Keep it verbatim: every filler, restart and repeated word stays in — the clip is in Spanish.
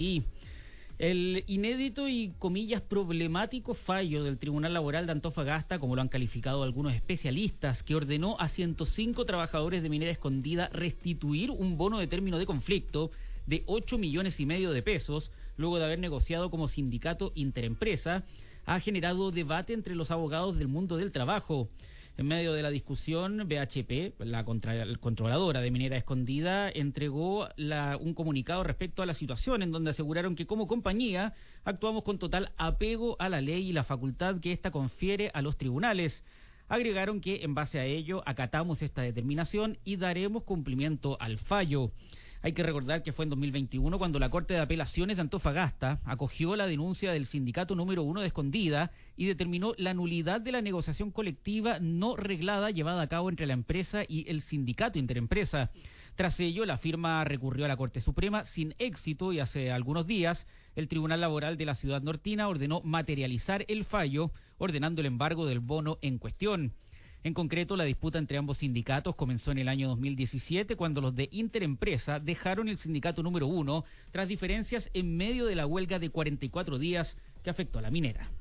Y el inédito y comillas problemático fallo del Tribunal Laboral de Antofagasta, como lo han calificado algunos especialistas, que ordenó a ciento cinco trabajadores de Minera Escondida restituir un bono de término de conflicto de ocho millones y medio de pesos, luego de haber negociado como sindicato interempresa, ha generado debate entre los abogados del mundo del trabajo. En medio de la discusión, B H P, la contra, controladora de Minera Escondida, entregó la, un comunicado respecto a la situación, en donde aseguraron que como compañía actuamos con total apego a la ley y la facultad que ésta confiere a los tribunales. Agregaron que en base a ello acatamos esta determinación y daremos cumplimiento al fallo. Hay que recordar que fue en dos mil veintiuno cuando la Corte de Apelaciones de Antofagasta acogió la denuncia del sindicato número uno de Escondida y determinó la nulidad de la negociación colectiva no reglada llevada a cabo entre la empresa y el sindicato interempresa. Tras ello, la firma recurrió a la Corte Suprema sin éxito y hace algunos días el Tribunal Laboral de la Ciudad Nortina ordenó materializar el fallo, ordenando el embargo del bono en cuestión. En concreto, la disputa entre ambos sindicatos comenzó en el año dos mil diecisiete, cuando los de Interempresa dejaron el sindicato número uno tras diferencias en medio de la huelga de cuarenta y cuatro días que afectó a la minera.